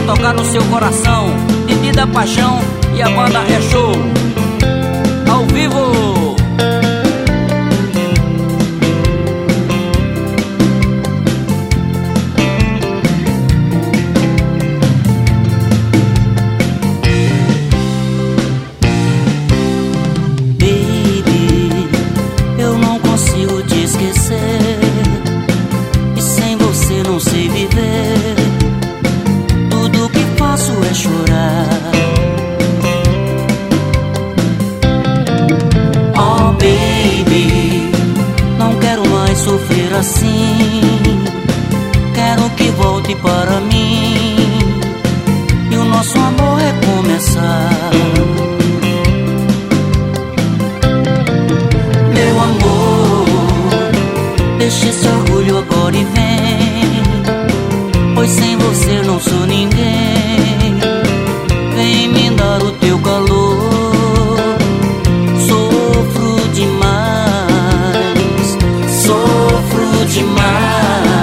tocar no seu coração. Didi da Paixão e a banda é show. Ao vivo. Baby, eu não consigo te esquecer, e sem você não sei viver. Tudo que faço é chorar. Oh baby, não quero mais sofrer assim. Quero que volte para mim e o nosso amor recomeçar. Meu amor, deixa esse orgulho agora e vem, pois sem você não sou ninguém. Vem me dar o teu calor. Sofro demais, sofro demais.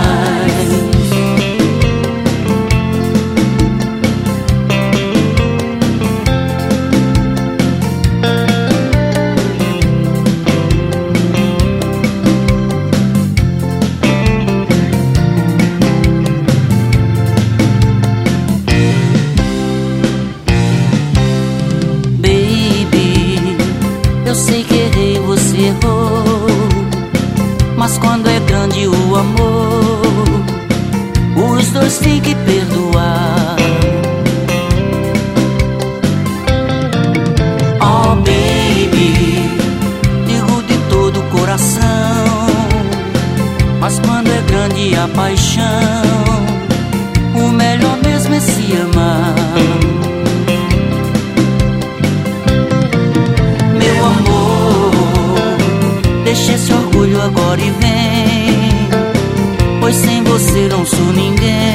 Eu sei que errei, você errou, mas quando é grande o amor, os dois têm que perdoar. Oh baby, digo de todo o coração, mas quando é grande a paixão, o melhor mesmo é se amar. Deixa esse orgulho agora e vem, pois sem você não sou ninguém.